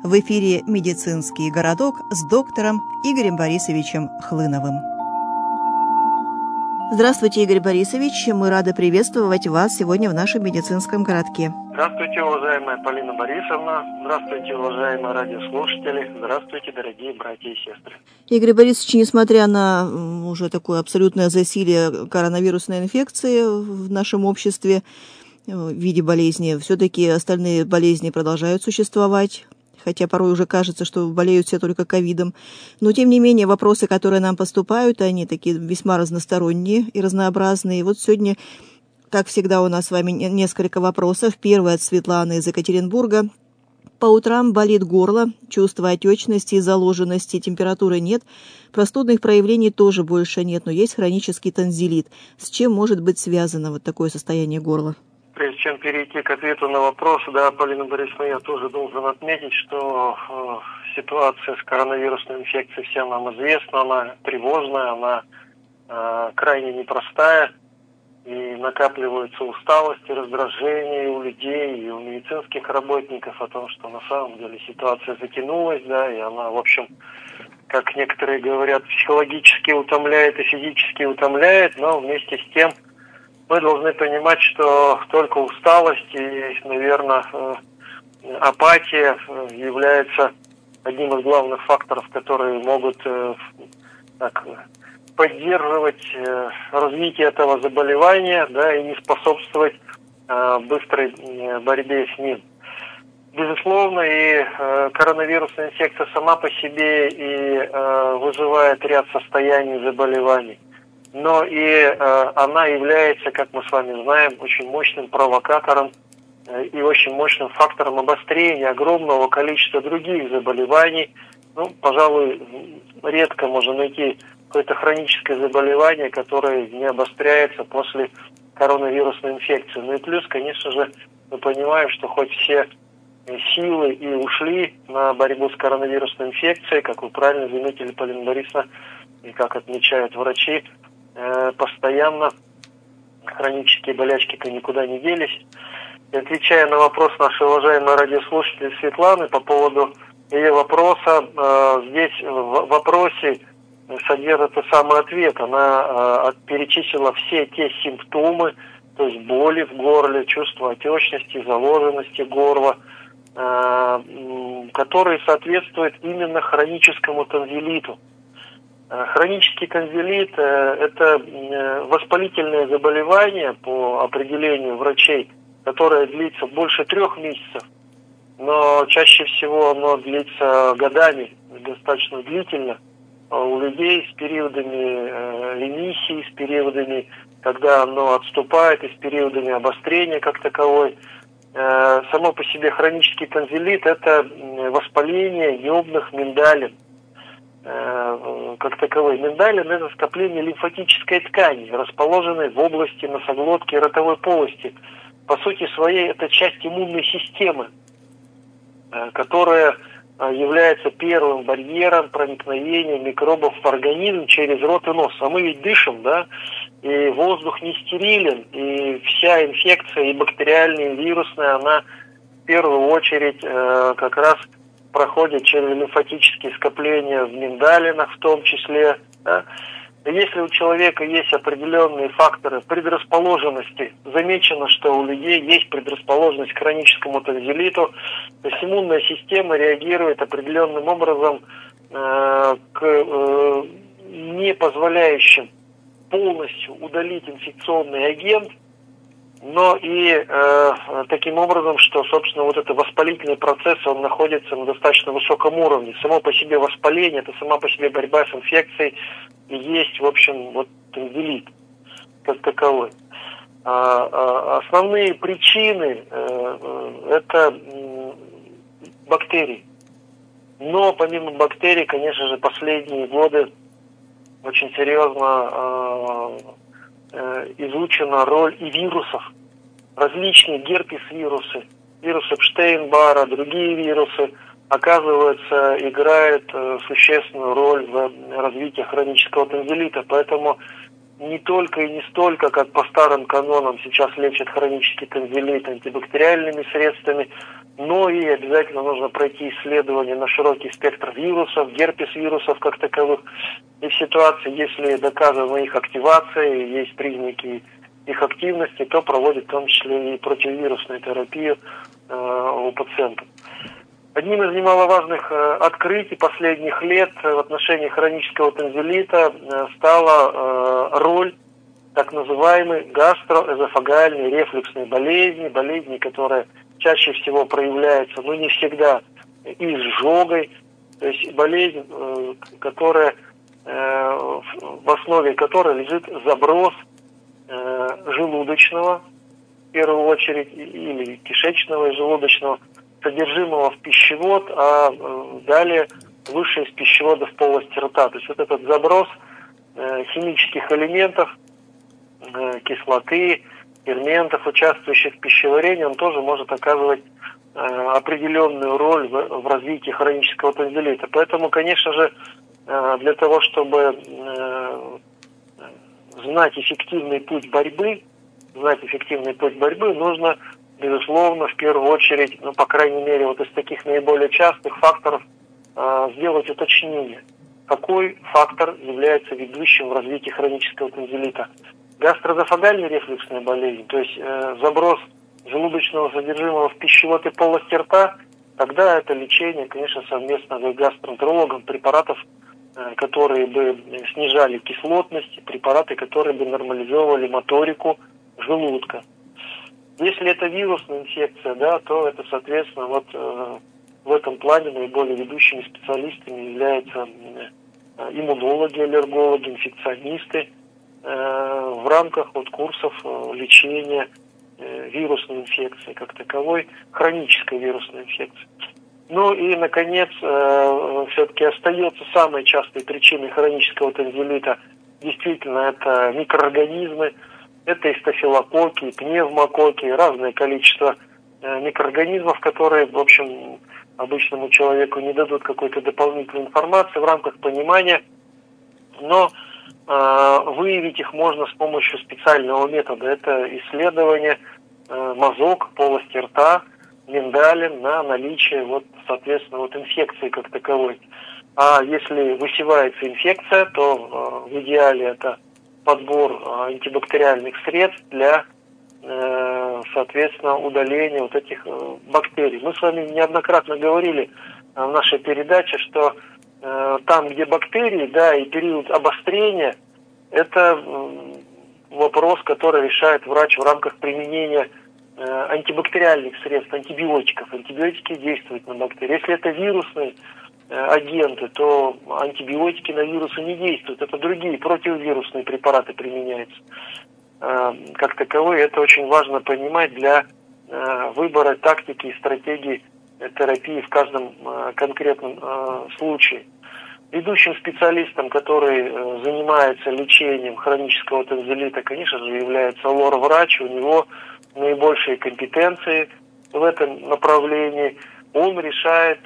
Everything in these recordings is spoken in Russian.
В эфире «Медицинский городок» с доктором Игорем Борисовичем Хлыновым. Здравствуйте, Игорь Борисович. Мы рады приветствовать вас сегодня в нашем медицинском городке. Здравствуйте, уважаемая Полина Борисовна. Здравствуйте, уважаемые радиослушатели. Здравствуйте, дорогие братья и сестры. Игорь Борисович, несмотря на уже такое абсолютное засилие коронавирусной инфекции в нашем обществе в виде болезни, все-таки остальные болезни продолжают существовать. Хотя порой уже кажется, что болеют все только ковидом. Но, тем не менее, вопросы, которые нам поступают, они такие весьма разносторонние и разнообразные. И вот сегодня, как всегда, у нас с вами несколько вопросов. Первый от Светланы из Екатеринбурга. По утрам болит горло, чувство отечности и заложенности, температуры нет, простудных проявлений тоже больше нет, но есть хронический танзелит. С чем может быть связано вот такое состояние горла? Прежде чем перейти к ответу на вопрос, Полина Борисовна, я тоже должен отметить, что ситуация с коронавирусной инфекцией всем нам известна, она тревожная, она крайне непростая, и накапливается усталость и раздражение у людей, и у медицинских работников о том, что на самом деле ситуация затянулась, и она, в общем, как некоторые говорят, психологически утомляет и физически утомляет, но вместе с тем мы должны понимать, что только усталость и, наверное, апатия является одним из главных факторов, которые могут поддерживать развитие этого заболевания, и не способствовать быстрой борьбе с ним. Безусловно, и коронавирусная инфекция сама по себе и вызывает ряд состояний заболеваний. Но и она является, как мы с вами знаем, очень мощным провокатором и очень мощным фактором обострения огромного количества других заболеваний. Пожалуй, редко можно найти какое-то хроническое заболевание, которое не обостряется после коронавирусной инфекции. Ну и плюс, конечно же, мы понимаем, что хоть все силы и ушли на борьбу с коронавирусной инфекцией, как вы правильно заметили, Полина Борисовна, и как отмечают врачи, постоянно хронические болячки-то никуда не делись. И отвечая на вопрос нашей уважаемой радиослушательницы Светланы по поводу ее вопроса, здесь в вопросе содержится самый ответ. Она перечислила все те симптомы, то есть боли в горле, чувство отечности, заложенности горла, которые соответствуют именно хроническому танзелиту. Хронический танзелит – это воспалительное заболевание по определению врачей, которое длится больше 3 месяцев, но чаще всего оно длится годами, достаточно длительно. У людей с периодами ремиссии, с периодами, когда оно отступает, и с периодами обострения как таковой. Само по себе хронический танзелит – это воспаление небных миндалин. Как таковой. Миндалин – это скопление лимфатической ткани, расположенной в области носоглотки и ротовой полости. По сути своей, это часть иммунной системы, которая является первым барьером проникновения микробов в организм через рот и нос. А мы ведь дышим, и воздух не стерилен, и вся инфекция, и бактериальная, и вирусная, она в первую очередь как раз проходит через лимфатические скопления в миндалинах в том числе. Если у человека есть определенные факторы предрасположенности, замечено, что у людей есть предрасположенность к хроническому танзелиту, то есть иммунная система реагирует определенным образом к не позволяющим полностью удалить инфекционный агент, но и таким образом, что, собственно, вот этот воспалительный процесс, он находится на достаточно высоком уровне. Само по себе воспаление, это сама по себе борьба с инфекцией, и есть, в общем, вот танзелит как таковой. Основные причины это бактерии. Но помимо бактерий, конечно же, последние годы очень серьезно изучена роль и вирусов. Различные герпес-вирусы, вирусы Эпштейн-Барра, другие вирусы, оказывается, играют существенную роль в развитии хронического танзелита. Поэтому не только и не столько, как по старым канонам сейчас лечат хронический танзелит антибактериальными средствами, но и обязательно нужно пройти исследование на широкий спектр вирусов, герпес-вирусов как таковых. И в ситуации, если доказана их активация, есть признаки их активности, то проводят в том числе и противовирусную терапию у пациентов. Одним из немаловажных открытий последних лет в отношении хронического танзелита стала роль так называемой гастроэзофагальной рефлюксной болезни, которая чаще всего проявляется, но не всегда, изжогой, то есть болезнь, которая, в основе которой лежит заброс желудочного, в первую очередь, или кишечного и желудочного, содержимого в пищевод, а далее выше из пищевода в полость рта. То есть вот этот заброс химических элементов, кислоты, ферментов, участвующих в пищеварении, он тоже может оказывать определенную роль в развитии хронического танзелита. Поэтому, конечно же, для того, чтобы знать эффективный путь борьбы, нужно, безусловно, в первую очередь, по крайней мере, вот из таких наиболее частых факторов сделать уточнение, какой фактор является ведущим в развитии хронического танзелита. Гастроэзофагальная рефлюксная болезнь, то есть заброс желудочного содержимого в пищевод и полость рта, тогда это лечение, конечно, совместно с гастроэнтерологом препаратов, которые бы снижали кислотность, препараты, которые бы нормализовывали моторику желудка. Если это вирусная инфекция, то это, соответственно, в этом плане наиболее ведущими специалистами являются иммунологи, аллергологи, инфекционисты в рамках курсов лечения вирусной инфекции как таковой, хронической вирусной инфекции. Ну и, наконец, все-таки остается самой частой причиной хронического танзелита. Действительно, это микроорганизмы, это и стафилококки, и пневмококки, разное количество микроорганизмов, которые, в общем, обычному человеку не дадут какой-то дополнительной информации в рамках понимания, но выявить их можно с помощью специального метода. Это исследование мазок, полости рта, миндалин на наличие, соответственно, инфекции как таковой. А если высевается инфекция, то в идеале это подбор антибактериальных средств для, соответственно, удаления этих бактерий. Мы с вами неоднократно говорили в нашей передаче, что там, где бактерии, и период обострения, это вопрос, который решает врач в рамках применения антибактериальных средств, антибиотиков. Антибиотики действуют на бактерии. Если это вирусные агенты, то антибиотики на вирусы не действуют. Это другие противовирусные препараты применяются. Как таковые, это очень важно понимать для выбора тактики и стратегии терапии в каждом конкретном случае. Ведущим специалистом, который занимается лечением хронического танзелита, конечно же, является лор-врач. У него наибольшие компетенции в этом направлении. Он решает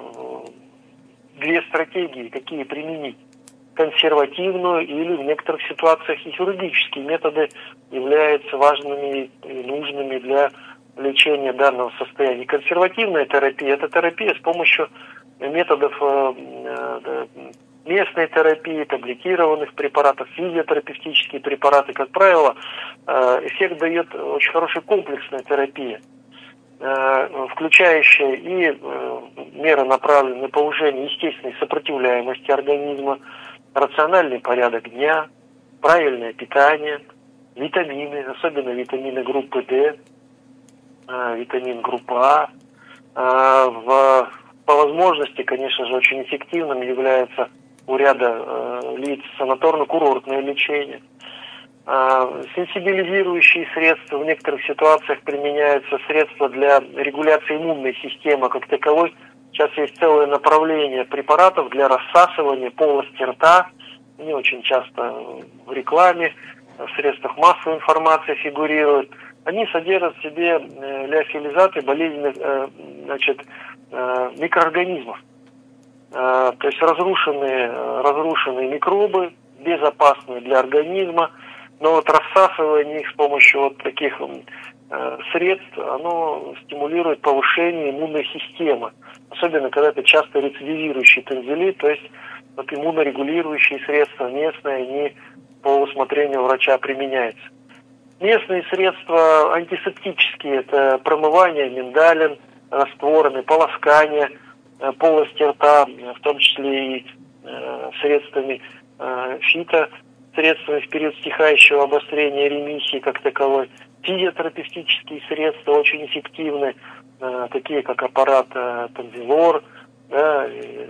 две стратегии, какие применить. Консервативную или в некоторых ситуациях и хирургические методы являются важными и нужными для лечения данного состояния. Консервативная терапия – это терапия с помощью методов местной терапии, таблетированных препаратов, физиотерапевтические препараты. Как правило, эффект дает очень хорошая комплексная терапия, включающая и меры, направленные на повышение естественной сопротивляемости организма, рациональный порядок дня, правильное питание, витамины, особенно витамины группы D, витамин группа А. По возможности, конечно же, очень эффективным является у ряда лиц санаторно-курортное лечение. Сенсибилизирующие средства, в некоторых ситуациях применяются средства для регуляции иммунной системы как таковой. Сейчас есть целое направление препаратов для рассасывания полости рта. Они очень часто в рекламе, в средствах массовой информации фигурируют. Они содержат в себе лиофилизаты болезненных микроорганизмов. То есть разрушенные микробы, безопасные для организма, но рассасывание их с помощью таких средств, оно стимулирует повышение иммунной системы. Особенно, когда это часто рецидивирующие тонзиллит, то есть вот иммунорегулирующие средства местные, они по усмотрению врача применяются. Местные средства антисептические, это промывание миндалин растворами, полоскание полости рта, в том числе и средствами фитосредствами в период стихающего обострения ремиссии как таковой. Физиотерапевтические средства очень эффективны, такие как аппарат Тонзиллор, да,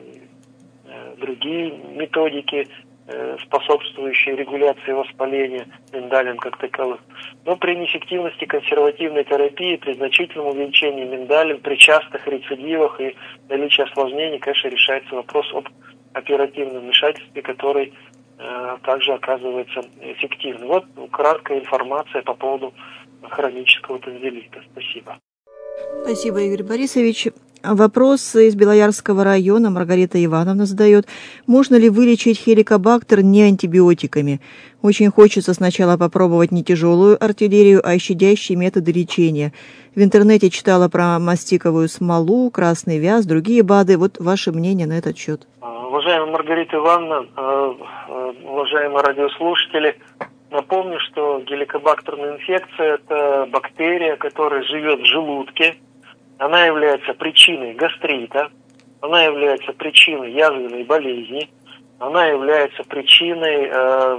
другие методики, способствующие регуляции воспаления миндалин как таковых. Но при неэффективности консервативной терапии, при значительном увеличении миндалин, при частых рецидивах и наличии осложнений, конечно, решается вопрос об оперативном вмешательстве, который также оказывается эффективным. Вот краткая информация по поводу хронического тонзиллита. Спасибо. Спасибо, Игорь Борисович. Вопрос из Белоярского района. Маргарита Ивановна задает. Можно ли вылечить хеликобактер не антибиотиками? Очень хочется сначала попробовать не тяжелую артиллерию, а щадящие методы лечения. В интернете читала про мастиковую смолу, красный вяз, другие БАДы. Вот ваше мнение на этот счет. Уважаемая Маргарита Ивановна, уважаемые радиослушатели, напомню, что геликобактерная инфекция – это бактерия, которая живет в желудке. Она является причиной гастрита, она является причиной язвенной болезни, она является причиной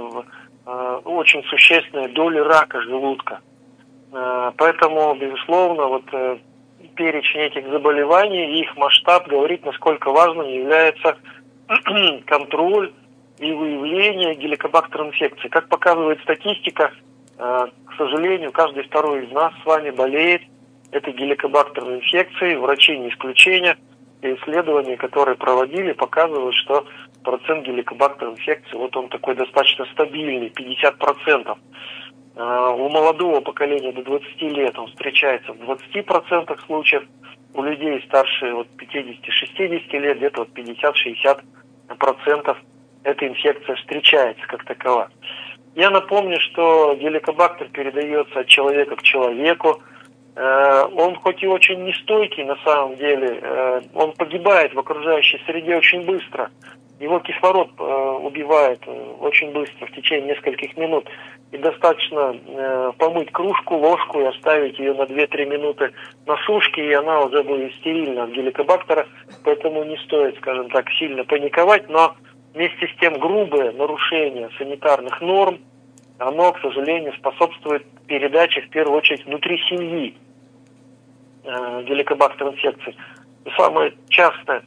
очень существенной доли рака желудка. Поэтому, безусловно, вот перечень этих заболеваний и их масштаб говорит, насколько важным является контроль и выявление геликобактерной инфекции. Как показывает статистика, к сожалению, каждый второй из нас с вами болеет этой геликобактерной инфекцией, врачи не исключение. И исследования, которые проводили, показывают, что процент геликобактерной инфекции, вот он такой достаточно стабильный, 50%. У молодого поколения до 20 лет он встречается в 20% случаев, у людей старше от 50-60 лет где-то от 50-60% эта инфекция встречается как такова. Я напомню, что геликобактер передается от человека к человеку. Он хоть и очень нестойкий на самом деле, он погибает в окружающей среде очень быстро. Его кислород убивает очень быстро, в течение нескольких минут. И достаточно помыть кружку, ложку и оставить ее на 2-3 минуты на сушке, и она уже будет стерильна от геликобактера. Поэтому не стоит, скажем так, сильно паниковать. Но вместе с тем грубое нарушение санитарных норм, оно, к сожалению, способствует передаче, в первую очередь, внутри семьи геликобактерной инфекции. И самое частое,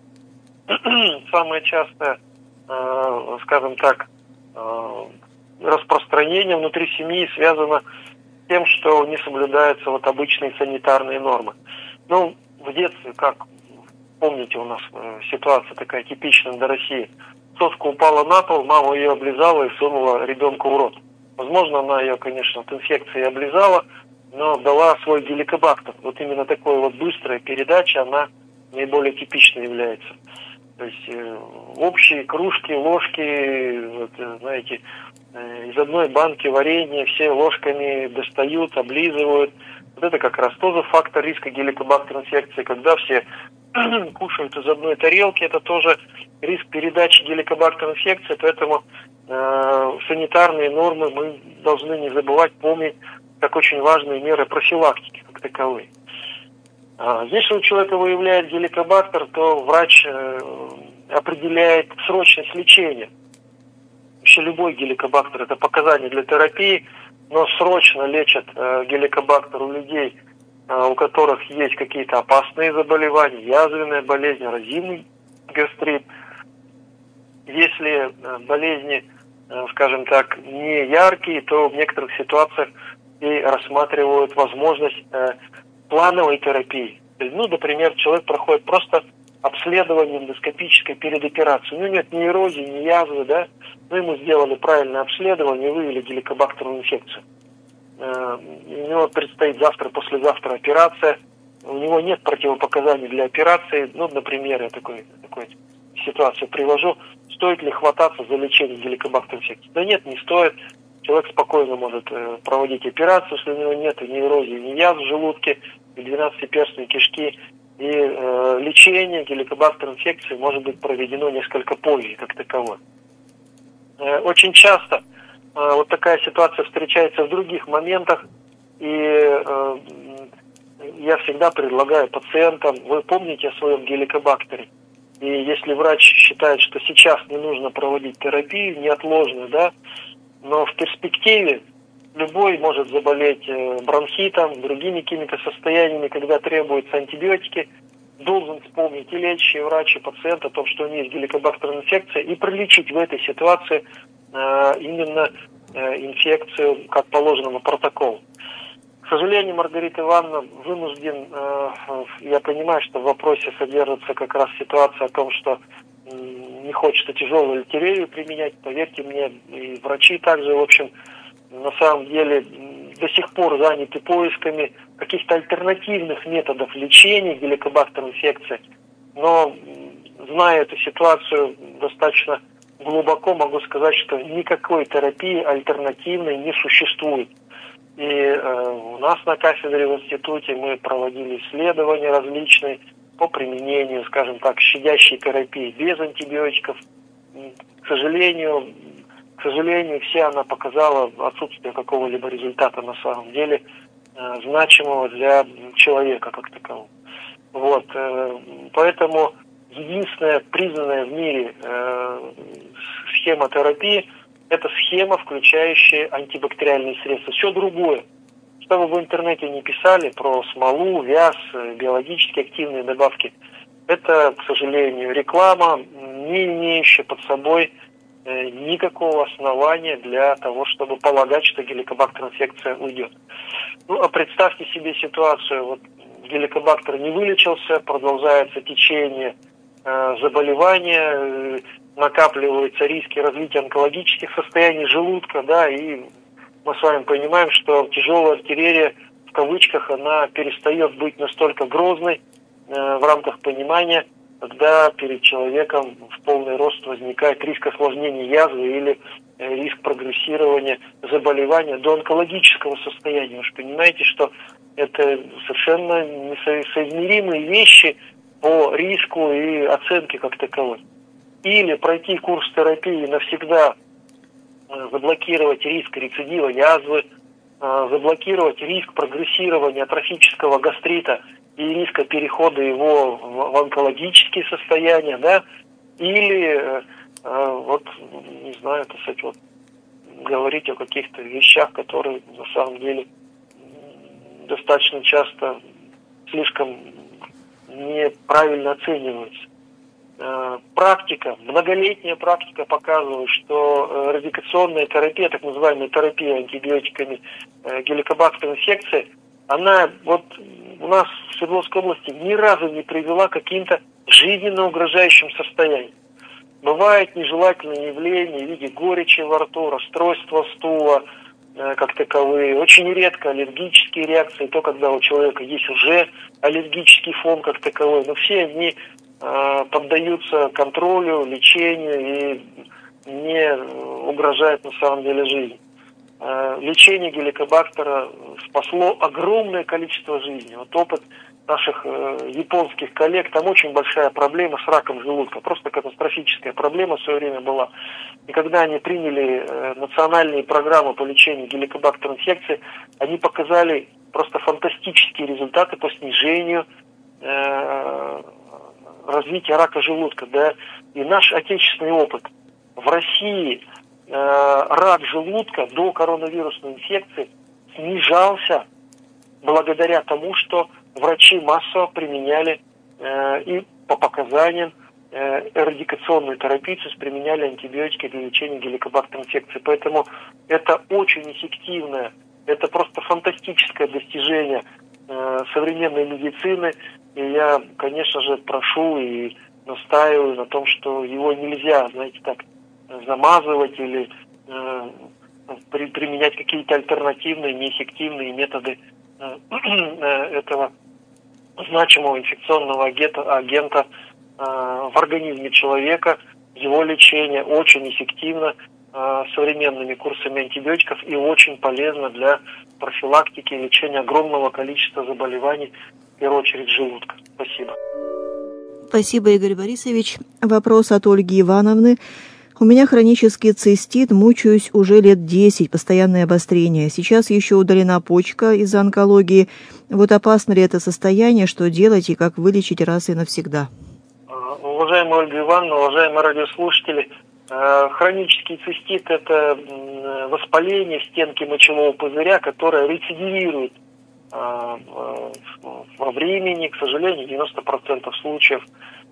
скажем так, распространение внутри семьи связано с тем, что не соблюдаются вот обычные санитарные нормы. Ну, в детстве, как помните, у нас ситуация такая типичная для России. Соска упала на пол, мама ее облизала и сунула ребенку в рот. Возможно, она ее, конечно, от инфекции облизала, но дала свой геликобактер. Вот именно такой вот быстрая передача, она наиболее типичной является. То есть общие кружки, ложки, вот, знаете, из одной банки варенья все ложками достают, облизывают. Вот это как раз тоже фактор риска геликобактерной инфекции. Когда все кушают из одной тарелки, это тоже риск передачи геликобактерной инфекции. Поэтому санитарные нормы мы должны не забывать, помнить, как очень важные меры профилактики как таковые. Если у человека выявляет геликобактер, то врач определяет срочность лечения. Вообще любой геликобактер – это показание для терапии, но срочно лечат геликобактер у людей, у которых есть какие-то опасные заболевания, язвенная болезнь, эрозивный гастрит. Если болезни, скажем так, не яркие, то в некоторых ситуациях и рассматривают возможность плановой терапии. Ну, например, человек проходит просто обследование эндоскопическое перед операцией. У него нет ни эрозии, ни язвы, да? Но ему сделали правильное обследование и выявили геликобактерную инфекцию. У него предстоит завтра-послезавтра операция. У него нет противопоказаний для операции. Ну, например, я такую ситуацию привожу. Стоит ли хвататься за лечение геликобактерной инфекции? Да нет, не стоит. человек спокойно может проводить операцию, если у него нет ни эрозии, ни язв в желудке, и 12-перстной кишки. И лечение геликобактер инфекции может быть проведено несколько позже, как таковое. Очень часто вот такая ситуация встречается в других моментах, и я всегда предлагаю пациентам, вы помните о своем геликобактере, и если врач считает, что сейчас не нужно проводить терапию неотложную, да, но в перспективе любой может заболеть бронхитом, другими какими-то состояниями, когда требуются антибиотики, должен вспомнить и лечащий врач, и пациент о том, что у него есть геликобактерная инфекция, и пролечить в этой ситуации именно инфекцию как положено по протоколу. К сожалению, Маргарита Ивановна, вынужден, я понимаю, что в вопросе содержится как раз ситуация о том, что не хочется тяжелую альтерерию применять. Поверьте мне, и врачи также, в общем, на самом деле до сих пор заняты поисками каких-то альтернативных методов лечения геликобактерной инфекции. Но, зная эту ситуацию достаточно глубоко, могу сказать, что никакой терапии альтернативной не существует. И у нас на кафедре в институте мы проводили исследования различные по применению, скажем так, щадящей терапии без антибиотиков. К сожалению, вся она показала отсутствие какого-либо результата на самом деле значимого для человека как такового. Вот, поэтому единственная признанная в мире схема терапии – это схема, включающая антибактериальные средства. Все другое, что вы в интернете не писали про смолу, вяз, биологически активные добавки, это, к сожалению, реклама, не имеющая под собой никакого основания для того, чтобы полагать, что геликобактерная инфекция уйдет. Ну, а представьте себе ситуацию, вот геликобактер не вылечился, продолжается течение заболевания, накапливаются риски развития онкологических состояний желудка, да, и мы с вами понимаем, что тяжелая артиллерия, в кавычках, она перестает быть настолько грозной в рамках понимания, когда перед человеком в полный рост возникает риск осложнения язвы или риск прогрессирования заболевания до онкологического состояния. Вы же понимаете, что это совершенно несоизмеримые вещи по риску и оценке как таковой. Или пройти курс терапии навсегда, заблокировать риск рецидива язвы, заблокировать риск прогрессирования атрофического гастрита и риска перехода его в онкологические состояния, да, или вот, не знаю, так сказать, вот, говорить о каких-то вещах, которые на самом деле достаточно часто слишком неправильно оцениваются. Практика, многолетняя практика показывает, что радикационная терапия, так называемая терапия антибиотиками геликобактерной инфекции, она вот у нас в Свердловской области ни разу не привела к каким-то жизненно угрожающим состояниям. Бывают нежелательные явления в виде горечи во рту, расстройства стула, как таковые. Очень редко аллергические реакции, то, когда у человека есть уже аллергический фон как таковой. Но все они поддаются контролю, лечению и не угрожают на самом деле жизни. Лечение геликобактера спасло огромное количество жизней. Вот опыт наших японских коллег, там очень большая проблема с раком желудка, просто катастрофическая проблема в свое время была. И когда они приняли национальные программы по лечению геликобактерной инфекции, они показали просто фантастические результаты по снижению развития рака желудка. Да? И наш отечественный опыт. В России рак желудка до коронавирусной инфекции снижался благодаря тому, что врачи массово применяли и по показаниям эрадикационную терапию, то есть применяли антибиотики для лечения геликобактерной инфекции. Поэтому это очень эффективное, это просто фантастическое достижение современной медицины. И я, конечно же, прошу и настаиваю на том, что его нельзя, знаете, так замазывать или применять какие-то альтернативные, неэффективные методы этого значимого инфекционного агента в организме человека. Его лечение очень эффективно, современными курсами антибиотиков и очень полезно для профилактики и лечения огромного количества заболеваний, в первую очередь желудка. Спасибо. Спасибо, Игорь Борисович. Вопрос от Ольги Ивановны. У меня хронический цистит, мучаюсь уже лет 10, постоянное обострение. Сейчас еще удалена почка из-за онкологии. Вот опасно ли это состояние, что делать и как вылечить раз и навсегда? Уважаемая Ольга Ивановна, уважаемые радиослушатели, хронический цистит – это воспаление в стенке мочевого пузыря, которое рецидивирует во времени, к сожалению, 90% случаев,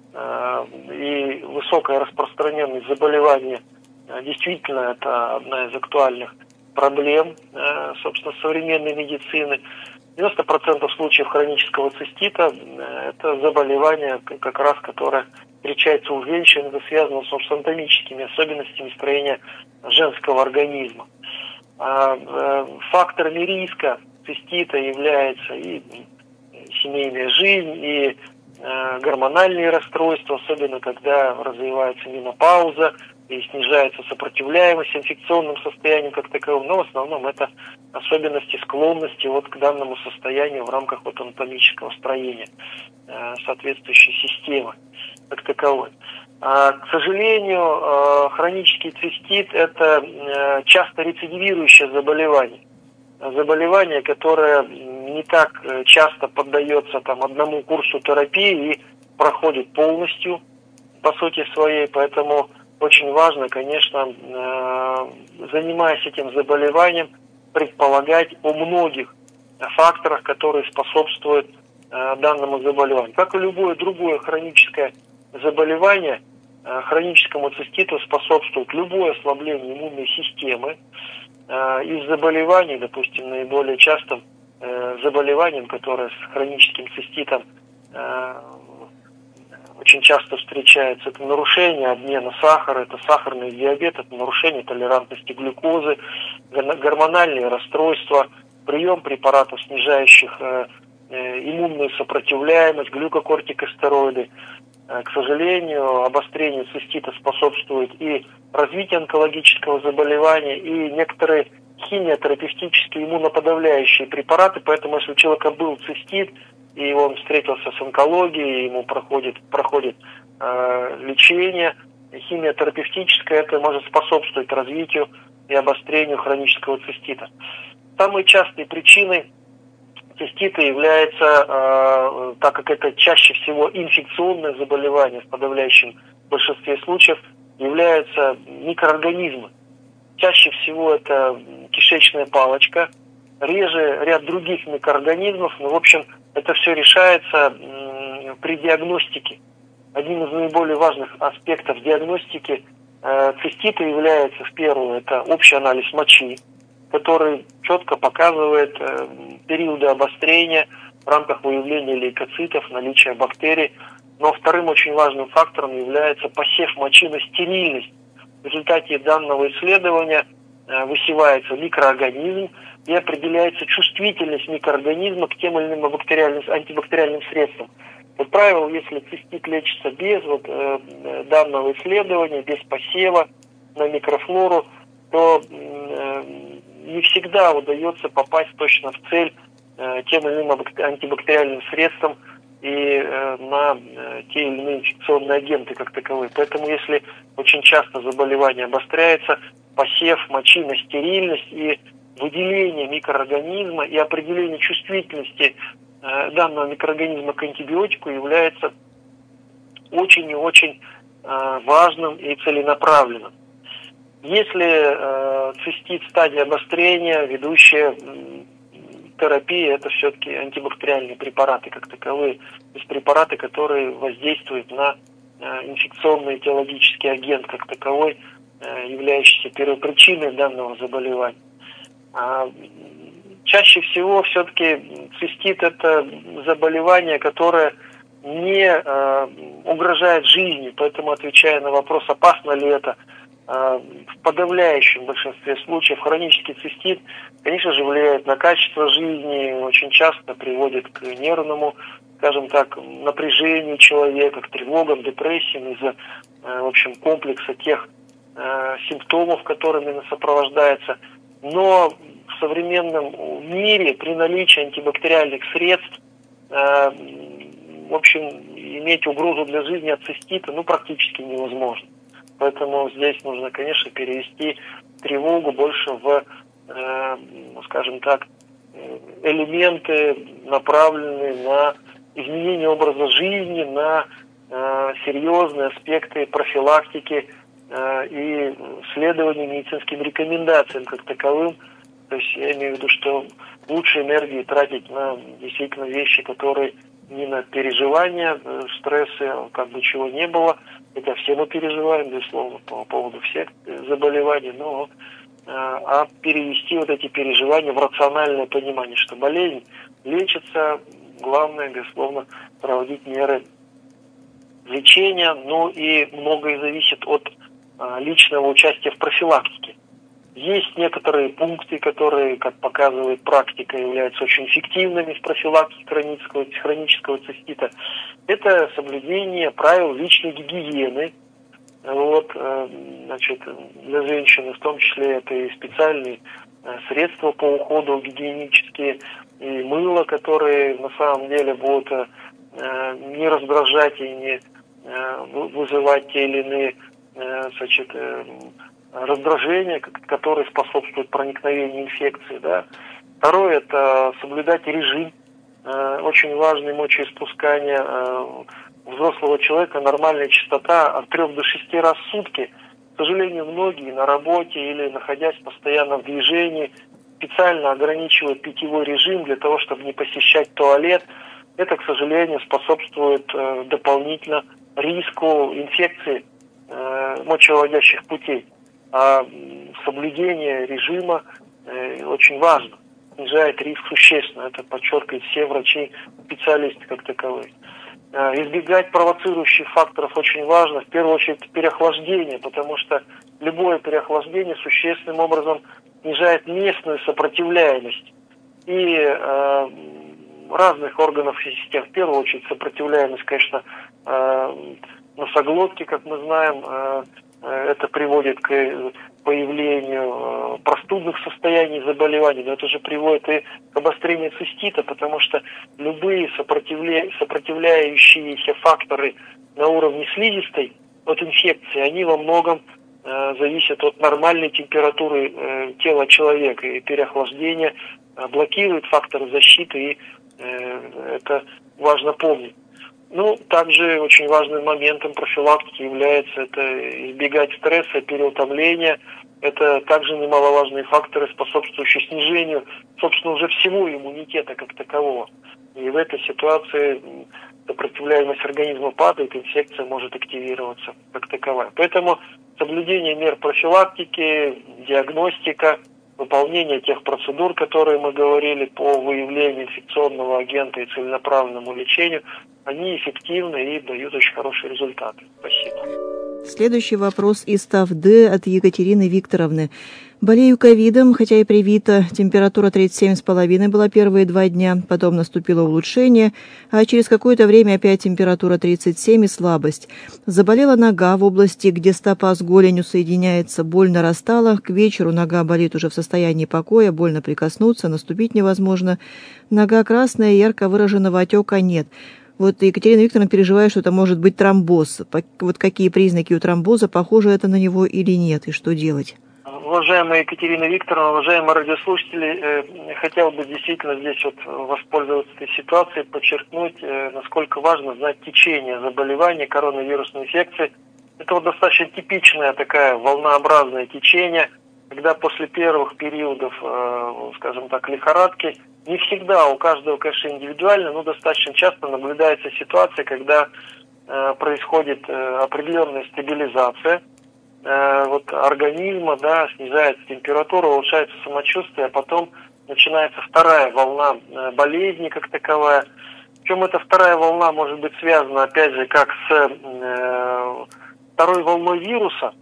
и высокая распространенность заболевания действительно это одна из актуальных проблем, собственно, современной медицины. 90% случаев хронического цистита – это заболевание, как раз, которое встречается у женщин, это связано с анатомическими особенностями строения женского организма. Факторами риска цистита является и семейная жизнь, и гормональные расстройства, особенно когда развивается менопауза и снижается сопротивляемость инфекционным состояниям как таковым, но в основном это особенности склонности к данному состоянию в рамках анатомического строения соответствующей системы как таковой. К сожалению, хронический цистит – это часто рецидивирующее заболевание, которое не так часто поддается одному курсу терапии и проходит полностью по сути своей, поэтому очень важно, конечно, занимаясь этим заболеванием, предполагать о многих факторах, которые способствуют данному заболеванию. Как и любое другое хроническое заболевание, хроническому циститу способствует любое ослабление иммунной системы. Из заболеваний, допустим, наиболее частым заболеванием, которое с хроническим циститом очень часто встречается, это нарушение обмена сахара, это сахарный диабет, это нарушение толерантности глюкозы, гормональные расстройства, прием препаратов, снижающих иммунную сопротивляемость, глюкокортикостероиды. К сожалению, обострению цистита способствует и развитие онкологического заболевания, и некоторые химиотерапевтические иммуноподавляющие препараты, поэтому если у человека был цистит, и он встретился с онкологией, ему проходит лечение химиотерапевтическое, это может способствовать развитию и обострению хронического цистита. Самой частой причиной цистита является, так как это чаще всего инфекционное заболевание, в подавляющем большинстве случаев, являются микроорганизмы. Чаще всего это кишечная палочка, реже ряд других микроорганизмов, но в общем это все решается при диагностике. Один из наиболее важных аспектов диагностики цистита является, в первую, это общий анализ мочи, который четко показывает периоды обострения в рамках выявления лейкоцитов, наличия бактерий. Но вторым очень важным фактором является посев мочи на стерильность. В результате данного исследования высевается микроорганизм и определяется чувствительность микроорганизма к тем или иным антибактериальным средствам. Как правило, если цистит лечится без данного исследования, без посева на микрофлору, то не всегда удается попасть точно в цель тем или иным антибактериальным средством и на те или иные инфекционные агенты как таковые. Поэтому если очень часто заболевание обостряется, посев мочи на стерильность и выделение микроорганизма и определение чувствительности данного микроорганизма к антибиотику является очень и очень важным и целенаправленным. Если цистит в стадии обострения, ведущая терапия, это все-таки антибактериальные препараты как таковые, то есть препараты, которые воздействуют на инфекционный этиологический агент как таковой, являющийся первопричиной данного заболевания. Чаще всего все-таки цистит – это заболевание, которое не угрожает жизни, поэтому, отвечая на вопрос, опасно ли это, в подавляющем большинстве случаев хронический цистит, конечно же, влияет на качество жизни, очень часто приводит к нервному, скажем так, напряжению человека, к тревогам, депрессиям из-за, в общем, комплекса тех симптомов, которыми она сопровождается. Но в современном мире при наличии антибактериальных средств, в общем, иметь угрозу для жизни от цистита практически невозможно. Поэтому здесь нужно, конечно, перевести тревогу больше в, скажем так, элементы, направленные на изменение образа жизни, на серьезные аспекты профилактики и следования медицинским рекомендациям как таковым. То есть я имею в виду, что лучше энергии тратить на действительно вещи, которые не на переживания, стрессы, как бы чего не было. Это все мы переживаем, безусловно, по поводу всех заболеваний, а перевести вот эти переживания в рациональное понимание, что болезнь лечится, главное, безусловно, проводить меры лечения, и многое зависит от личного участия в профилактике. Есть некоторые пункты, которые, как показывает практика, являются очень эффективными в профилактике хронического цистита. Это соблюдение правил личной гигиены. Для женщины в том числе это и специальные средства по уходу гигиенические, и мыло, которые на самом деле будут не раздражать и не вызывать те или иные раздражения, которые способствуют проникновению инфекции. Да. Второе – это соблюдать режим. Очень важный мочеиспускание взрослого человека, нормальная частота от 3 до 6 раз в сутки. К сожалению, многие на работе или находясь постоянно в движении специально ограничивают питьевой режим для того, чтобы не посещать туалет. Это, к сожалению, способствует дополнительно риску инфекции мочевыводящих путей. А соблюдение режима очень важно, снижает риск существенно. Это подчеркивают все врачи, специалисты как таковые. Избегать провоцирующих факторов очень важно. В первую очередь переохлаждение, потому что любое переохлаждение существенным образом снижает местную сопротивляемость и разных органов и систем. В первую очередь сопротивляемость, конечно, носоглотки, как мы знаем, это приводит к появлению простудных состояний, заболеваний, но это же приводит и к обострению цистита, потому что любые сопротивляющиеся факторы на уровне слизистой от инфекции, они во многом зависят от нормальной температуры тела человека, и переохлаждение блокирует факторы защиты, и это важно помнить. Также очень важным моментом профилактики является это избегать стресса, переутомления. Это также немаловажные факторы, способствующие снижению, собственно, уже всего иммунитета как такового. И в этой ситуации сопротивляемость организма падает, инфекция может активироваться как таковая. Поэтому соблюдение мер профилактики, диагностика, выполнение тех процедур, которые мы говорили по выявлению инфекционного агента и целенаправленному лечению, они эффективны и дают очень хорошие результаты. Спасибо. Следующий вопрос из ТАВД от Екатерины Викторовны. Болею ковидом, хотя и привита. Температура 37,5 была первые 2 дня, потом наступило улучшение, а через какое-то время опять температура 37 и слабость. Заболела нога в области, где стопа с голенью соединяется, боль нарастала. К вечеру нога болит уже в состоянии покоя, больно прикоснуться, наступить невозможно. Нога красная, ярко выраженного отека нет. Екатерина Викторовна переживает, что это может быть тромбоз. Какие признаки у тромбоза, похоже это на него или нет, и что делать? Уважаемая Екатерина Викторовна, уважаемые радиослушатели, хотел бы действительно здесь воспользоваться этой ситуацией, подчеркнуть, насколько важно знать течение заболевания коронавирусной инфекции. Это достаточно типичное такая волнообразное течение, когда после первых периодов, скажем так, лихорадки, не всегда, у каждого, конечно, индивидуально, но достаточно часто наблюдается ситуация, когда происходит определенная стабилизация организма, снижается температура, улучшается самочувствие, а потом начинается вторая волна болезни как таковая. Причем эта вторая волна может быть связана, опять же, как с второй волной вируса,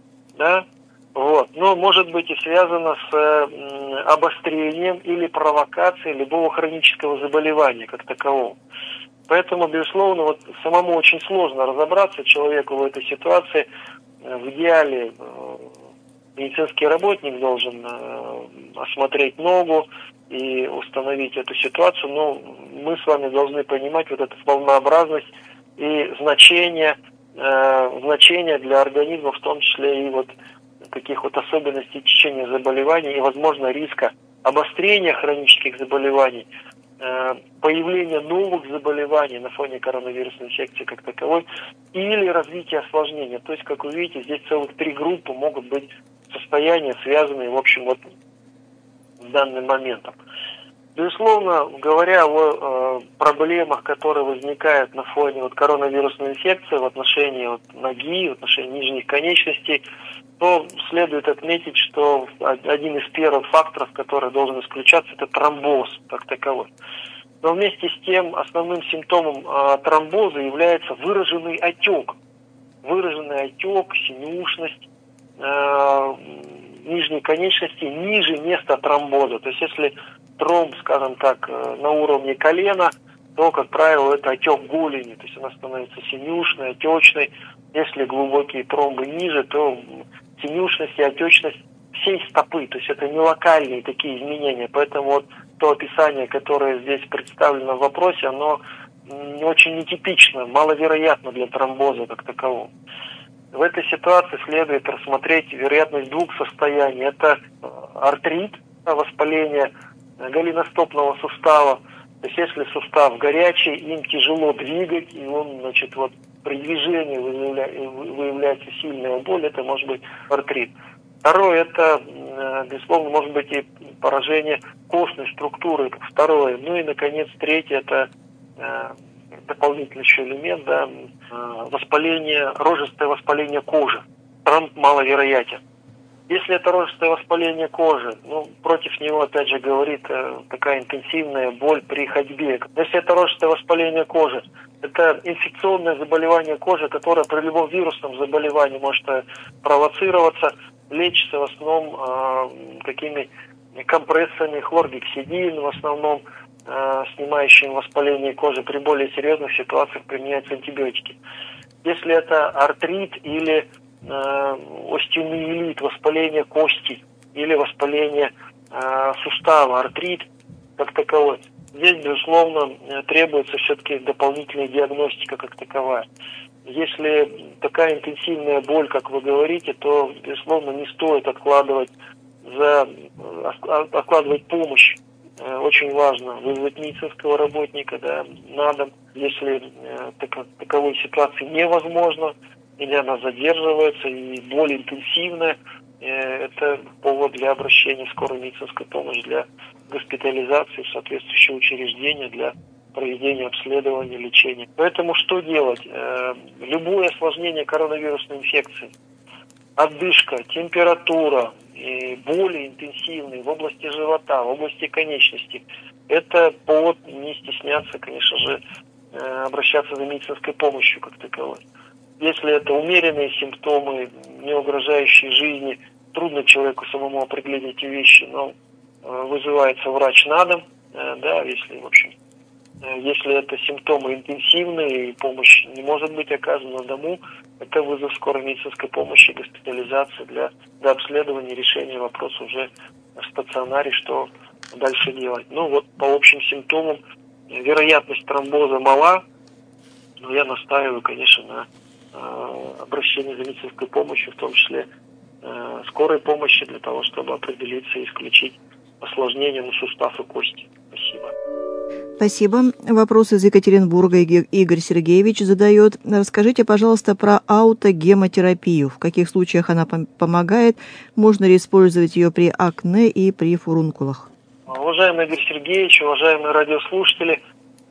но может быть и связано с обострением или провокацией любого хронического заболевания как такового. Поэтому, безусловно, самому очень сложно разобраться человеку в этой ситуации. В идеале медицинский работник должен осмотреть ногу и установить эту ситуацию, но мы с вами должны понимать вот эту волнообразность и значение для организма, в том числе и вот таких вот особенностей течения заболеваний и, возможно, риска обострения хронических заболеваний, появления новых заболеваний на фоне коронавирусной инфекции как таковой или развития осложнения. То есть, как вы видите, здесь целых 3 группы могут быть состояния, связанные, в общем, вот с данным моментом. Безусловно, говоря о проблемах, которые возникают на фоне вот коронавирусной инфекции в отношении вот ноги, в отношении нижних конечностей, то следует отметить, что один из первых факторов, который должен исключаться, это тромбоз как таковой. Но вместе с тем основным симптомом тромбоза является выраженный отек. Выраженный отек, синюшность нижней конечности ниже места тромбоза. То есть если тромб, скажем так, на уровне колена, то, как правило, это отек голени. То есть она становится синюшной, отечной. Если глубокие тромбы ниже, то синюшность и отечность всей стопы. То есть это не локальные такие изменения. Поэтому вот то описание, которое здесь представлено в вопросе, оно очень нетипично, маловероятно для тромбоза как такового. В этой ситуации следует рассмотреть вероятность 2 состояний. Это артрит, воспаление голеностопного сустава. То есть если сустав горячий, им тяжело двигать, и он, значит, вот при движении выявляется сильная боль, это может быть артрит. Второе, это, безусловно, может быть и поражение костной структуры. Второе. Ну и, наконец, третье, это дополнительный еще элемент, да, рожистое воспаление кожи. Тромб маловероятен. Если это рожистое воспаление кожи, против него, опять же, говорит такая интенсивная боль при ходьбе. Если это рожистое воспаление кожи, это инфекционное заболевание кожи, которое при любом вирусном заболевании может провоцироваться, лечится в основном такими компрессами, хлоргексидин, в основном снимающим воспаление кожи. При более серьезных ситуациях применяются антибиотики. Если это артрит или остеомиелит, воспаление кости или воспаление сустава, артрит как таковой, здесь, безусловно, требуется все-таки дополнительная диагностика как таковая. Если такая интенсивная боль, как вы говорите, то, безусловно, не стоит откладывать помощь. Очень важно вызвать медицинского работника на дом. Если таковой ситуации невозможно, или она задерживается, и боль интенсивная, это повод для обращения в скорую медицинскую помощь, для госпитализации в соответствующее учреждение, для проведения обследования, лечения. Поэтому что делать? Любое осложнение коронавирусной инфекции, одышка, температура, боли интенсивные в области живота, в области конечностей, это повод не стесняться, конечно же, обращаться за медицинской помощью как таковой. Если это умеренные симптомы, не угрожающие жизни, трудно человеку самому определить эти вещи, но вызывается врач на дом, если это симптомы интенсивные и помощь не может быть оказана на дому, это вызов скорой медицинской помощи, госпитализации для обследования и решения вопроса уже в стационаре, что дальше делать. По общим симптомам вероятность тромбоза мала, но я настаиваю, конечно, на обращении за медицинской помощью, в том числе скорой помощи, для того, чтобы определиться и исключить осложнения на сустав и кости. Спасибо. Спасибо. Вопрос из Екатеринбурга Игорь Сергеевич задает. Расскажите, пожалуйста, про аутогемотерапию. В каких случаях она помогает? Можно ли использовать ее при акне и при фурункулах? Уважаемый Игорь Сергеевич, уважаемые радиослушатели,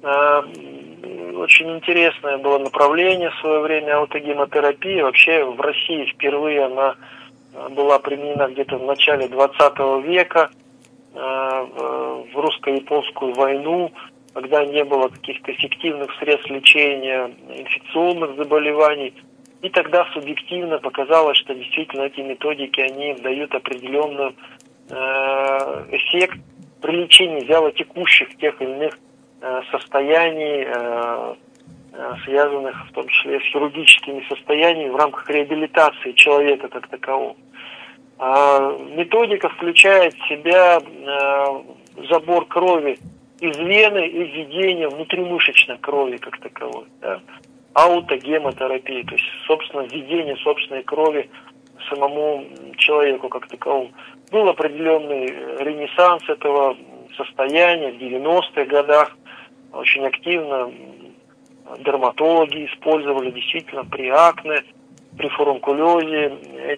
очень интересное было направление в свое время аутогемотерапии. Вообще в России впервые она была применена где-то в начале 20 века, в русско-японскую войну, когда не было каких-то эффективных средств лечения инфекционных заболеваний. И тогда субъективно показалось, что действительно эти методики, они дают определенный эффект при лечении вялотекущих тех или иных состояний, связанных в том числе с хирургическими состояниями в рамках реабилитации человека как такового. Методика включает в себя забор крови из вены и введение внутримышечной крови как таковой. Да? Аутогемотерапия, то есть, собственно, введение собственной крови самому человеку как таковому. Был определенный ренессанс этого состояния в 90-х годах. Очень активно дерматологи использовали действительно при акне, при фурункулезе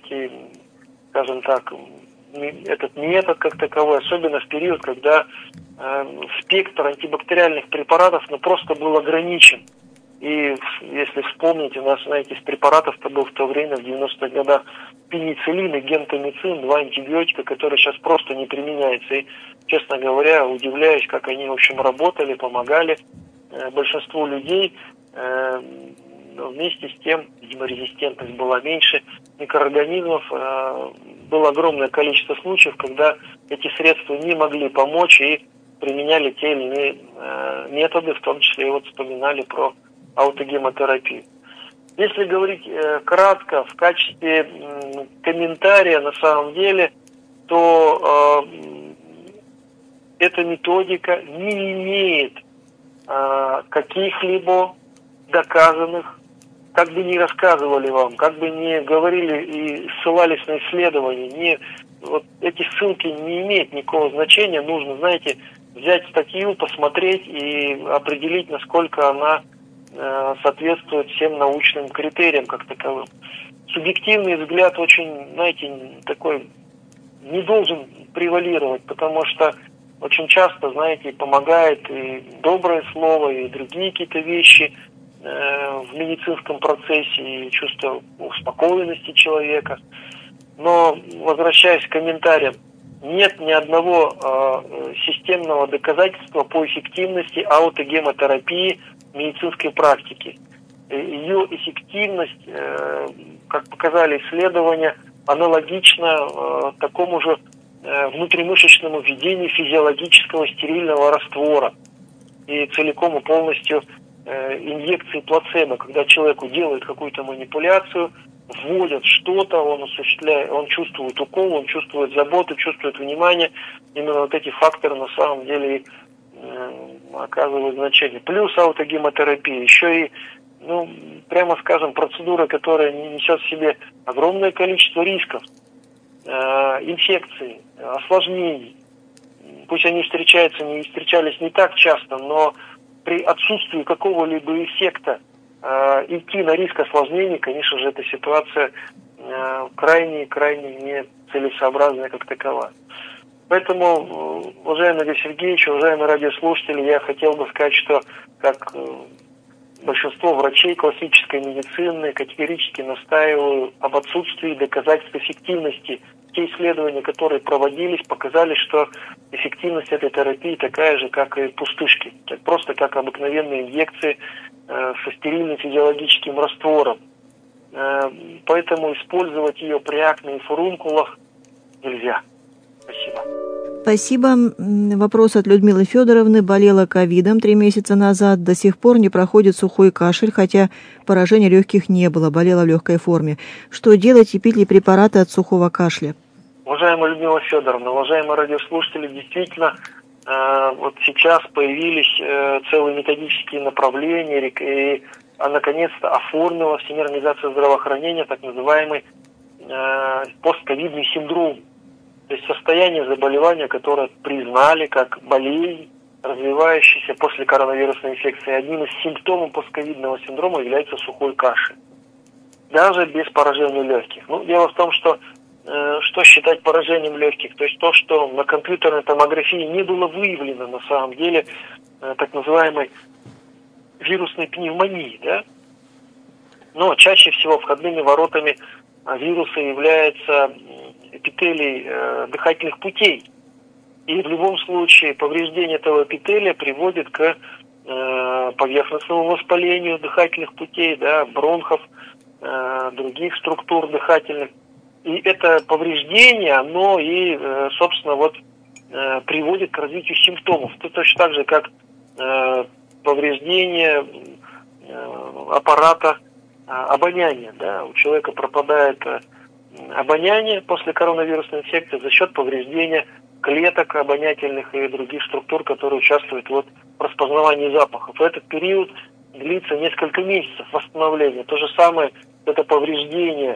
скажем так, этот метод как таковой, особенно в период, когда спектр антибактериальных препаратов просто был ограничен. И если вспомнить, у нас, знаете, из препаратов-то был в то время, в 90-х годах, пенициллин и гентамицин, 2 антибиотика, которые сейчас просто не применяются. И, честно говоря, удивляюсь, как они, в общем, работали, помогали большинству людей. Но вместе с тем, видимо, резистентность была меньше микроорганизмов. Было огромное количество случаев, когда эти средства не могли помочь и применяли те или иные методы, в том числе и вот вспоминали про аутогемотерапию. Если говорить кратко, в качестве комментария на самом деле, то эта методика не имеет каких-либо доказанных, как бы ни рассказывали вам, как бы ни говорили и ссылались на исследования, вот эти ссылки не имеют никакого значения. Нужно, знаете, взять статью, посмотреть и определить, насколько она соответствует всем научным критериям как таковым. Субъективный взгляд очень, знаете, такой не должен превалировать, потому что очень часто, знаете, помогает и доброе слово, и другие какие-то вещи в медицинском процессе, и чувство успокоенности человека. Но, возвращаясь к комментариям, нет ни одного системного доказательства по эффективности аутогемотерапии в медицинской практике. Ее эффективность, как показали исследования, аналогична такому же внутримышечному введению физиологического стерильного раствора и целиком и полностью инъекции плацебо, когда человеку делают какую-то манипуляцию, вводят что-то, он чувствует укол, он чувствует заботу, чувствует внимание. Именно вот эти факторы на самом деле оказывают значение. Плюс аутогемотерапия, еще и, прямо скажем, процедура, которая несет в себе огромное количество рисков, инфекций, осложнений. Пусть они встречались не так часто, но при отсутствии какого-либо эффекта идти на риск осложнений, конечно же, эта ситуация крайне нецелесообразная как такова. Поэтому, уважаемый Игорь Сергеевич, уважаемые радиослушатели, я хотел бы сказать, что как большинство врачей классической медицины категорически настаиваю об отсутствии доказательств эффективности. Те исследования, которые проводились, показали, что эффективность этой терапии такая же, как и пустышки. Просто как обыкновенные инъекции со стерильным физиологическим раствором. Поэтому использовать ее при акне и фурункулах нельзя. Спасибо. Спасибо. Вопрос от Людмилы Федоровны. Болела ковидом 3 месяца назад. До сих пор не проходит сухой кашель, хотя поражения легких не было. Болела в легкой форме. Что делать и пить ли препараты от сухого кашля? Уважаемая Людмила Федоровна, уважаемые радиослушатели, действительно, вот сейчас появились целые методические направления, и наконец-то оформила Всемирная организация здравоохранения так называемый постковидный синдром. То есть состояние заболевания, которое признали как болезнь, развивающаяся после коронавирусной инфекции. Одним из симптомов постковидного синдрома является сухой кашель. Даже без поражения легких. Дело в том, что считать поражением легких? То есть то, что на компьютерной томографии не было выявлено на самом деле так называемой вирусной пневмонии. Да? Но чаще всего входными воротами вируса является эпителий дыхательных путей. И в любом случае повреждение этого эпителия приводит к поверхностному воспалению дыхательных путей, да, бронхов, других структур дыхательных. И это повреждение, оно и, собственно, приводит к развитию симптомов. Это точно так же, как повреждение аппарата обоняния. Да? У человека пропадает обоняния после коронавирусной инфекции за счет повреждения клеток обонятельных и других структур, которые участвуют в распознавании запахов. Этот период длится несколько месяцев восстановления. То же самое, это повреждение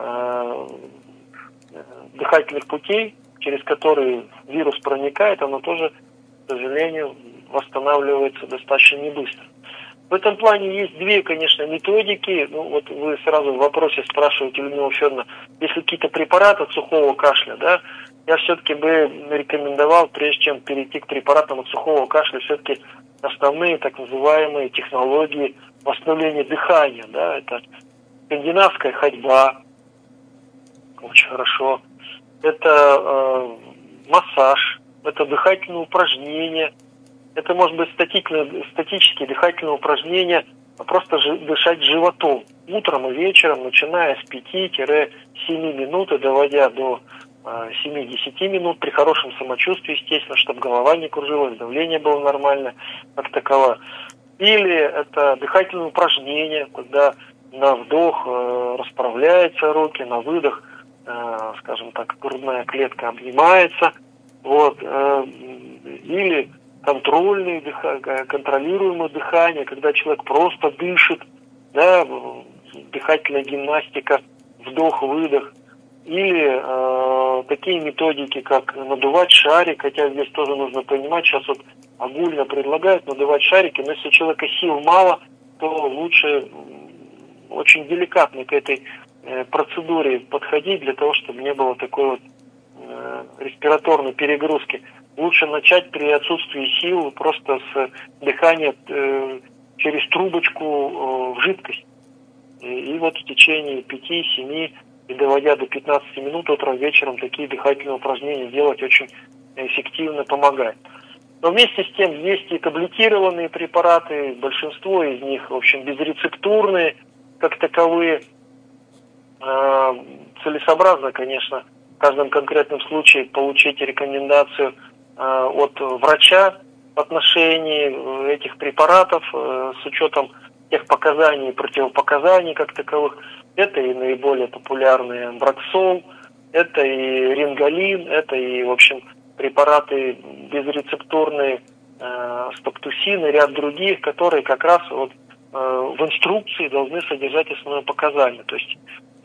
дыхательных путей, через которые вирус проникает, оно тоже, к сожалению, восстанавливается достаточно небыстро. В этом плане есть две, конечно, методики. Ну, вот вы сразу в вопросе спрашиваете, Людмила Федоровна, есть ли какие-то препараты от сухого кашля, да? Я все-таки бы рекомендовал, прежде чем перейти к препаратам от сухого кашля, все-таки основные так называемые технологии восстановления дыхания, да? Это скандинавская ходьба, очень хорошо. Это массаж, это дыхательные упражнения. Это может быть статические дыхательные упражнения, просто дышать животом. Утром и вечером, начиная с 5-7 минут и доводя до 7-10 минут при хорошем самочувствии, естественно, чтобы голова не кружилась, давление было нормальное, как таково. Или это дыхательные упражнения, когда на вдох расправляются руки, на выдох, скажем так, грудная клетка обнимается. Вот. Или контролируемое дыхание, когда человек просто дышит, да, дыхательная гимнастика, вдох-выдох. Или такие методики, как надувать шарик, хотя здесь тоже нужно понимать, сейчас вот огульно предлагают надувать шарики, но если у человека сил мало, то лучше очень деликатно к этой процедуре подходить, для того, чтобы не было такой вот респираторной перегрузки. Лучше начать при отсутствии сил просто с дыхания через трубочку в жидкость. И вот в течение 5-7 и доводя до 15 минут утром, вечером такие дыхательные упражнения делать очень эффективно помогает. Но вместе с тем есть и таблетированные препараты, большинство из них, в общем, безрецептурные, как таковые. Целесообразно, конечно, в каждом конкретном случае получить рекомендацию от врача в отношении этих препаратов с учетом тех показаний и противопоказаний как таковых. Это и наиболее популярные амброксол, это и рингалин, это и, в общем, препараты безрецептурные, стоптусин и ряд других, которые как раз вот в инструкции должны содержать основные показания. То есть,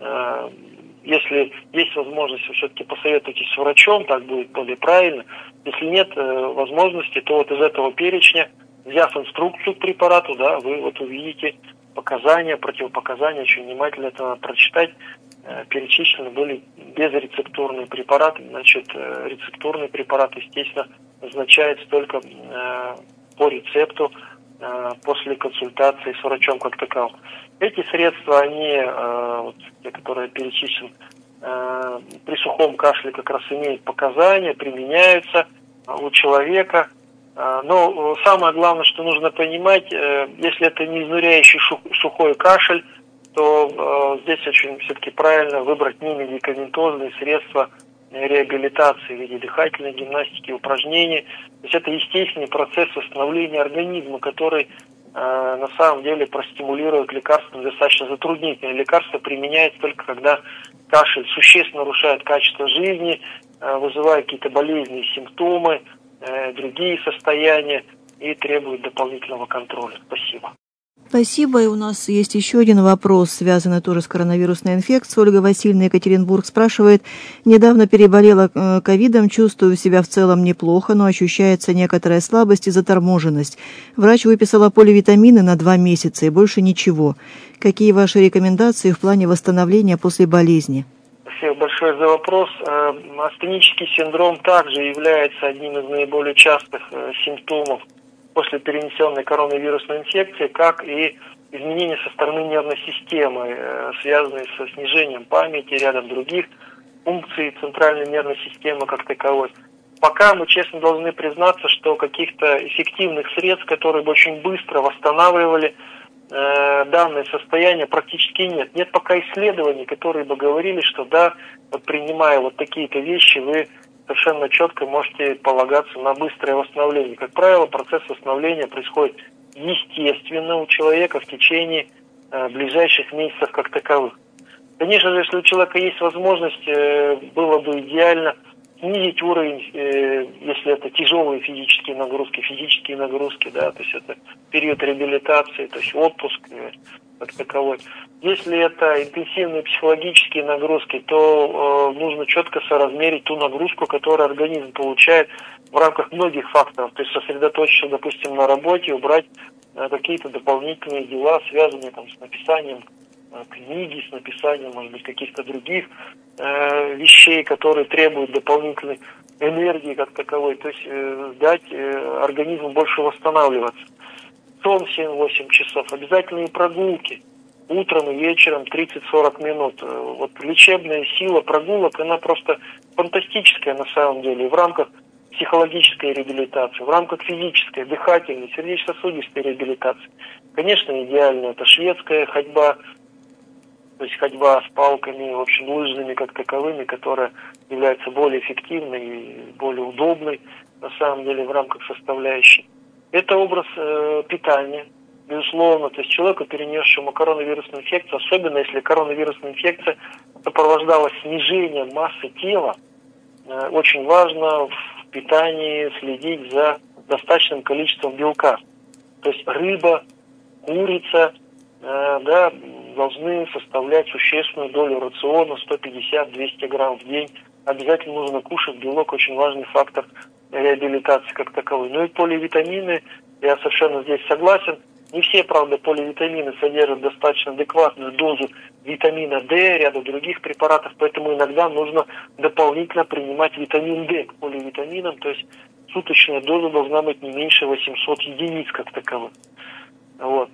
если есть возможность, вы все-таки посоветуйтесь с врачом, так будет более правильно. Если нет возможности, то вот из этого перечня, взяв инструкцию к препарату, да, вы вот увидите показания, противопоказания, очень внимательно это надо прочитать. Перечислены были безрецептурные препараты. Значит, рецептурный препарат, естественно, назначается только по рецепту после консультации с врачом как таковым. Эти средства, они, вот, те, которые перечислены, при сухом кашле как раз имеют показания, применяются у человека. Но самое главное, что нужно понимать, если это не изнуряющий сухой кашель, то здесь очень все-таки правильно выбрать не медикаментозные средства реабилитации в виде дыхательной гимнастики, упражнений. То есть это естественный процесс восстановления организма, который на самом деле простимулирует лекарства достаточно затруднительные. Лекарства применяются только когда кашель существенно нарушает качество жизни, вызывает какие-то болезненные симптомы, другие состояния и требует дополнительного контроля. Спасибо. Спасибо. И у нас есть еще один вопрос, связанный тоже с коронавирусной инфекцией. Ольга Васильевна, Екатеринбург, спрашивает: недавно переболела ковидом, чувствую себя в целом неплохо, но ощущается некоторая слабость и заторможенность. Врач выписала поливитамины на 2 месяца и больше ничего. Какие ваши рекомендации в плане восстановления после болезни? Спасибо большое за вопрос. Астенический синдром также является одним из наиболее частых симптомов после перенесенной коронавирусной инфекции, как и изменения со стороны нервной системы, связанные со снижением памяти, рядом других функций центральной нервной системы как таковой. Пока мы честно должны признаться, что каких-то эффективных средств, которые бы очень быстро восстанавливали данное состояние, практически нет. Нет пока исследований, которые бы говорили, что да, вот принимая вот такие-то вещи, вы совершенно четко можете полагаться на быстрое восстановление. Как правило, процесс восстановления происходит естественно у человека в течение ближайших месяцев как таковых. Конечно же, если у человека есть возможность, было бы идеально снизить уровень, если это тяжелые физические нагрузки, да, то есть это период реабилитации, то есть отпуск как таковой. Если это интенсивные психологические нагрузки, то нужно четко соразмерить ту нагрузку, которую организм получает в рамках многих факторов, то есть сосредоточиться, допустим, на работе, убрать какие-то дополнительные дела, связанные там с написанием книги, с написанием, может быть, каких-то других вещей, которые требуют дополнительной энергии как таковой, то есть дать организму больше восстанавливаться. Сон 7-8 часов, обязательные прогулки утром и вечером 30-40 минут. Вот лечебная сила прогулок, она просто фантастическая на самом деле. В рамках психологической реабилитации, в рамках физической, дыхательной, сердечно-сосудистой реабилитации. Конечно, идеально это шведская ходьба, то есть ходьба с палками, в общем, лыжными как таковыми, которая является более эффективной и более удобной, на самом деле, в рамках составляющей. Это образ питания, безусловно. То есть человеку, перенесшему коронавирусную инфекцию, особенно если коронавирусная инфекция сопровождалась снижением массы тела, очень важно в питании следить за достаточным количеством белка. То есть рыба, курица, да, должны составлять существенную долю рациона, 150-200 грамм в день. Обязательно нужно кушать белок, очень важный фактор реабилитации как таковой. Ну и поливитамины, я совершенно здесь согласен. Не все, правда, поливитамины содержат достаточно адекватную дозу витамина D, ряда других препаратов, поэтому иногда нужно дополнительно принимать витамин D к поливитаминам, то есть суточная доза должна быть не меньше 800 единиц как таковых. Вот.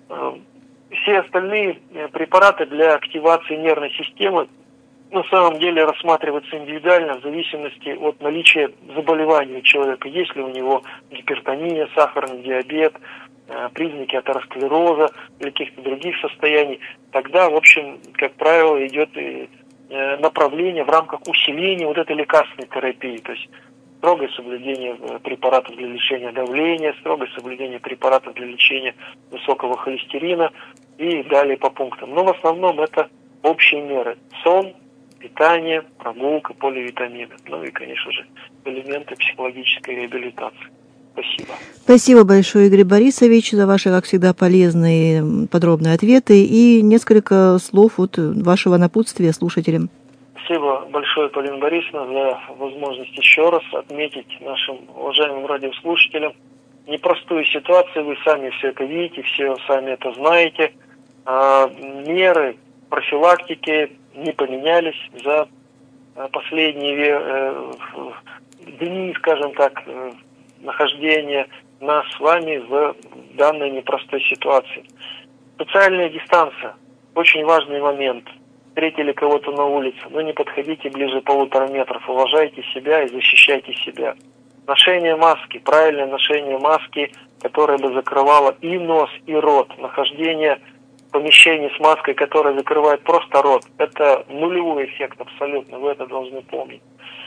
Все остальные препараты для активации нервной системы на самом деле рассматриваются индивидуально в зависимости от наличия заболевания у человека. Есть ли у него гипертония, сахарный диабет, признаки атеросклероза или каких-то других состояний, тогда, в общем, как правило, идет направление в рамках усиления вот этой лекарственной терапии, то есть строгое соблюдение препаратов для лечения давления, строгое соблюдение препаратов для лечения высокого холестерина и далее по пунктам. Но в основном это общие меры: сон, питание, прогулка, поливитамины. Ну и, конечно же, элементы психологической реабилитации. Спасибо. Спасибо большое, Игорь Борисович, за ваши, как всегда, полезные подробные ответы и несколько слов от вашего напутствия слушателям. Спасибо большое, Полина Борисовна, за возможность еще раз отметить нашим уважаемым радиослушателям непростую ситуацию. Вы сами все это видите, все сами это знаете. Меры профилактики не поменялись за последние дни, скажем так, нахождения нас с вами в данной непростой ситуации. Социальная дистанция – очень важный момент. Встретили кого-то на улице, но не подходите ближе 1,5 метра. Уважайте себя и защищайте себя. Ношение маски, правильное ношение маски, которое бы закрывало и нос, и рот. Нахождение в помещении с маской, которая закрывает просто рот, это нулевой эффект абсолютно, вы это должны помнить.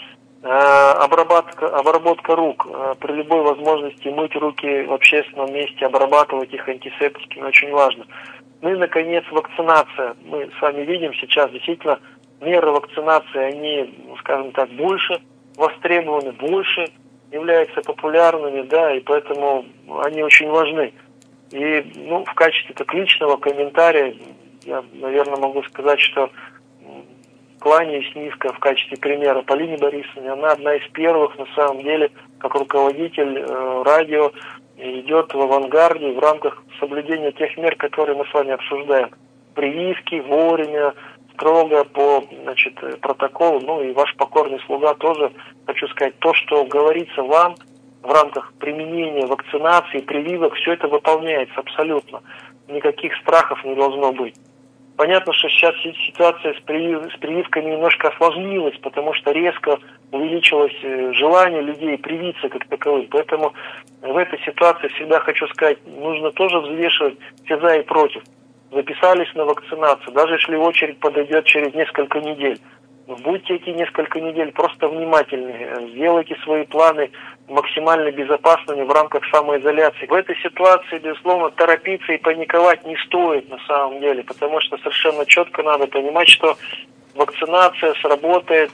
Обработка рук. При любой возможности мыть руки в общественном месте, обрабатывать их антисептиками очень важно. Ну и, наконец, вакцинация. Мы с вами видим сейчас действительно меры вакцинации, они, скажем так, больше востребованы, больше являются популярными, да, и поэтому они очень важны. И, в качестве так личного комментария я, наверное, могу сказать, что кланяюсь низко в качестве примера Полине Борисовне. Она одна из первых, на самом деле, как руководитель радио, идет в авангарде в рамках соблюдения тех мер, которые мы с вами обсуждаем. Прививки вовремя, строго по протоколу. Ну и ваш покорный слуга тоже, хочу сказать, то, что говорится вам в рамках применения вакцинации, прививок, все это выполняется абсолютно. Никаких страхов не должно быть. Понятно, что сейчас ситуация с прививками немножко осложнилась, потому что резко увеличилось желание людей привиться как таковым. Поэтому в этой ситуации всегда хочу сказать, нужно тоже взвешивать все за и против. Записались на вакцинацию, даже если очередь подойдет через несколько недель. Будьте эти несколько недель просто внимательны, сделайте свои планы максимально безопасными в рамках самоизоляции. В этой ситуации, безусловно, торопиться и паниковать не стоит на самом деле, потому что совершенно четко надо понимать, что вакцинация сработает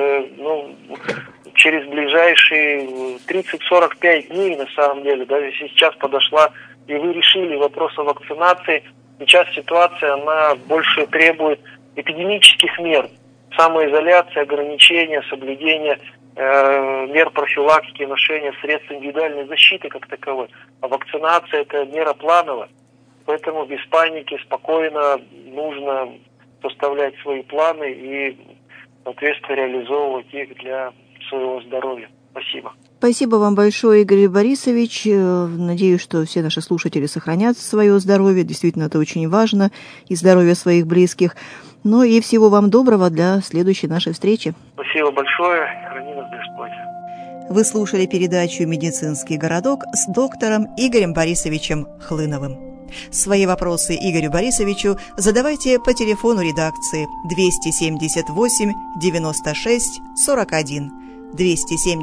через ближайшие 30-45 дней на самом деле. Даже если сейчас подошла и вы решили вопрос о вакцинации, сейчас ситуация, она больше требует эпидемических мер. Самоизоляция, ограничения, соблюдение мер профилактики, ношения средств индивидуальной защиты как таковой. А вакцинация – это мера плановая. Поэтому без паники, спокойно нужно составлять свои планы и, соответственно, реализовывать их для своего здоровья. Спасибо. Спасибо вам большое, Игорь Борисович. Надеюсь, что все наши слушатели сохранят свое здоровье. Действительно, это очень важно. И здоровье своих близких. Ну и всего вам доброго для следующей нашей встречи. Спасибо большое. Храни нас Господь. Вы слушали передачу «Медицинский городок» с доктором Игорем Борисовичем Хлыновым. Свои вопросы Игорю Борисовичу задавайте по телефону редакции 278 96 41.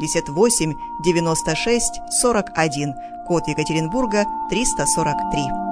278 96 41, код Екатеринбурга 343.